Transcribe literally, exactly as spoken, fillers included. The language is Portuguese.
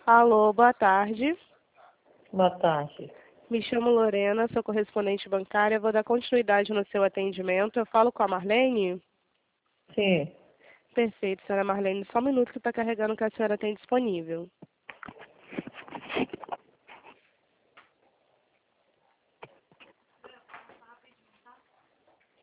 Alô, boa tarde. Boa tarde. Me chamo Lorena, sou correspondente bancária. Vou dar continuidade no seu atendimento. Eu falo com a Marlene? Sim. Perfeito, senhora Marlene. Só um minuto que está carregando o que a senhora tem disponível.